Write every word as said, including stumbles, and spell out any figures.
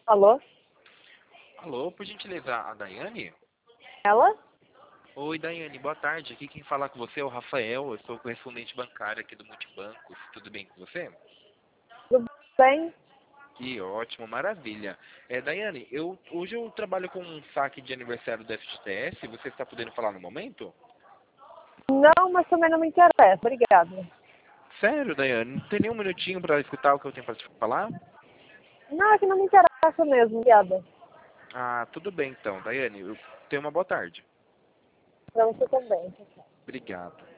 Alô? Alô, por gentileza, a Daiane? Ela? Oi, Daiane, boa tarde. Aqui quem fala com você é o Rafael, eu sou correspondente bancário aqui do Multibancos. Tudo bem com você? Tudo bem? Que ótimo, maravilha. É, Daiane, eu, hoje eu trabalho com um saque de aniversário do F G T S. Você está podendo falar no momento? Não, mas também não me interessa. Obrigada. Sério, Daiane? Não tem nenhum minutinho para escutar o que eu tenho para te falar? Não, é que não me interessa mesmo. Obrigada. Ah, tudo bem então, Daiane. Eu tenho uma boa tarde. Pra você também. Tchau, tchau. Obrigado.